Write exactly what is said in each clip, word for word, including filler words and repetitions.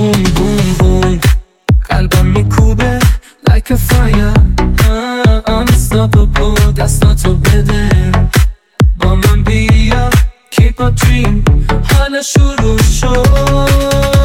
بوم بوم بوم قلبم میکوبه like a fire uh, unstoppable دستاتو بده با من بیا keep a dream حالا شروع شد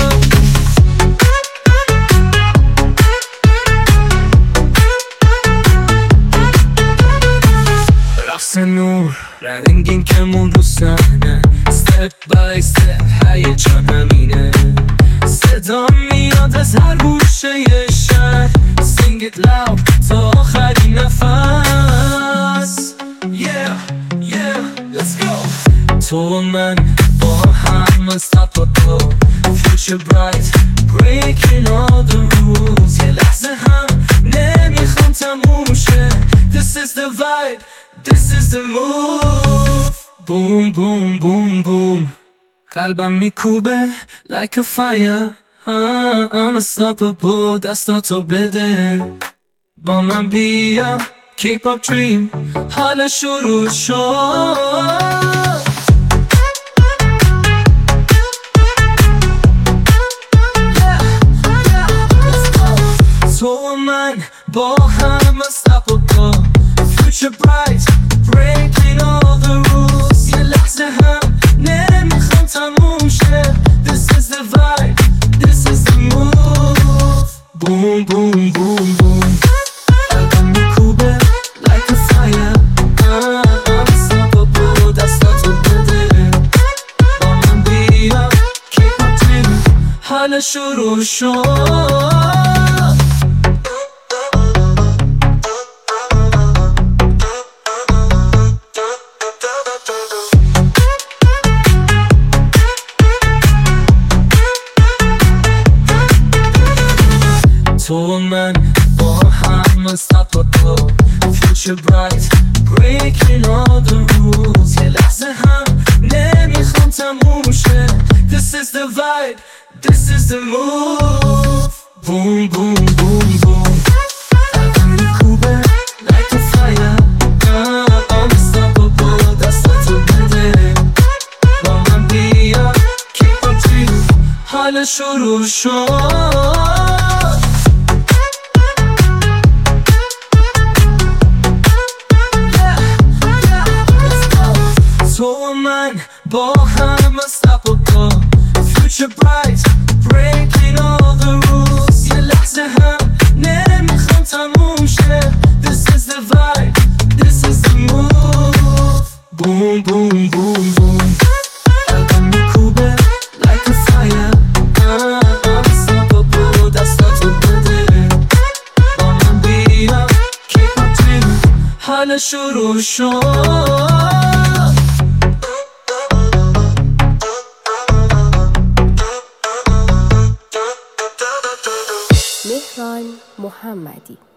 رقص نور رنگین کمون رو صحنه step by step هیجان همینه صدا میاد از هر گوشه شهر sing it loud تا آخرین نفس yeah yeah let's go تو و من با هم unstoppable future bright breaking all the rules یه لحظه هم نمیخوام تموم شه this is the vibe this is the move boom boom boom boom قلبم میکوبه like a fire uh, unstoppable دستاتو بده با من بیا keep up dream حالا شروع شد تو و من با هم unstoppable future bright breaking all the rules یه لحظه هم نمیخوام تموم شه this is the vibe this is the move boom boom boom boom قلبم میکوبه like a fire uh, unstoppable دستاتو بده با من بیا keep on dreaming حالا شروع شد تو و من با هم unstoppable future bright breaking all the rules یه لحظه هم نمیخوام تموم شه this is the vibe this is the move boom boom boom boom قلبم میکوبه like a fire uh, unstoppable دستاتو بده با من بیا keep on dreaming حالا شروع شد تو و من با هم unstoppable future bright breaking all the rules یه لحظه هم نمیخوام تموم شه this is the vibe this is the move boom boom boom boom قلبم میکوبه like a fire uh, unstoppable دستاتو بده با من بیا keep on dreaming حالا شروع شد مهران محمدی